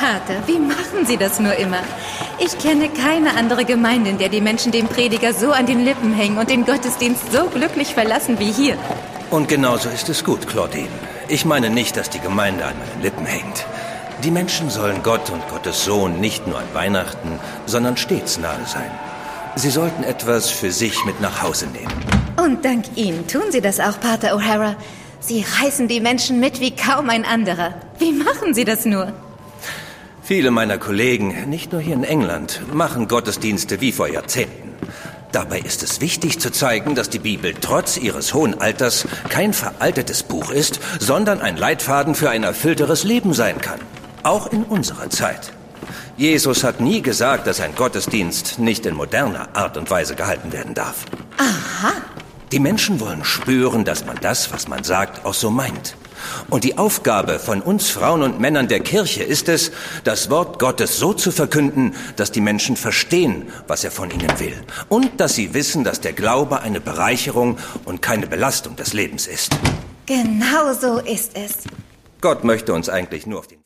Pater, wie machen Sie das nur immer? Ich kenne keine andere Gemeinde, in der die Menschen dem Prediger so an den Lippen hängen und den Gottesdienst so glücklich verlassen wie hier. Und genauso ist es gut, Claudine. Ich meine nicht, dass die Gemeinde an meinen Lippen hängt. Die Menschen sollen Gott und Gottes Sohn nicht nur an Weihnachten, sondern stets nahe sein. Sie sollten etwas für sich mit nach Hause nehmen. Und dank Ihnen tun Sie das auch, Pater O'Hara. Sie reißen die Menschen mit wie kaum ein anderer. Wie machen Sie das nur? Viele meiner Kollegen, nicht nur hier in England, machen Gottesdienste wie vor Jahrzehnten. Dabei ist es wichtig zu zeigen, dass die Bibel trotz ihres hohen Alters kein veraltetes Buch ist, sondern ein Leitfaden für ein erfüllteres Leben sein kann. Auch in unserer Zeit. Jesus hat nie gesagt, dass ein Gottesdienst nicht in moderner Art und Weise gehalten werden darf. Aha. Die Menschen wollen spüren, dass man das, was man sagt, auch so meint. Und die Aufgabe von uns Frauen und Männern der Kirche ist es, das Wort Gottes so zu verkünden, dass die Menschen verstehen, was er von ihnen will. Und dass sie wissen, dass der Glaube eine Bereicherung und keine Belastung des Lebens ist. Genau so ist es. Gott möchte uns eigentlich nur auf die